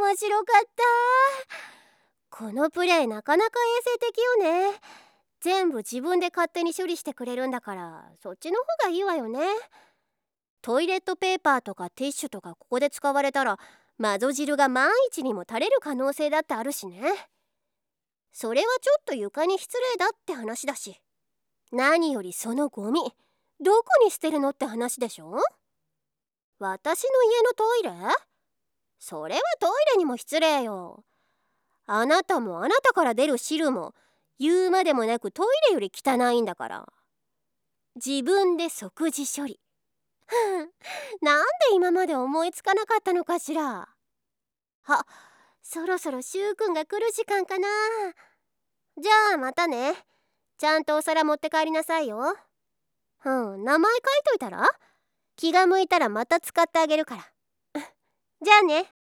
面白かった。このプレイなかなか衛生的よね。全部自分で勝手に処理してくれるんだから、そっちの方がいいわよね。トイレットペーパーとかティッシュとかここで使われたら、マゾ汁が万一にも垂れる可能性だってあるしね。それはちょっと床に失礼だって話だし、何よりそのゴミどこに捨てるのって話でしょ。私の家のトイレ？それはトイレにも失礼よ。あなたもあなたから出る汁も言うまでもなくトイレより汚いんだから。自分で即時処理なんで今まで思いつかなかったのかしら。あ、そろそろしゅうくんが来る時間かな。じゃあまたね。ちゃんとお皿持って帰りなさいよ。名前書いといたら？気が向いたらまた使ってあげるから。じゃあね。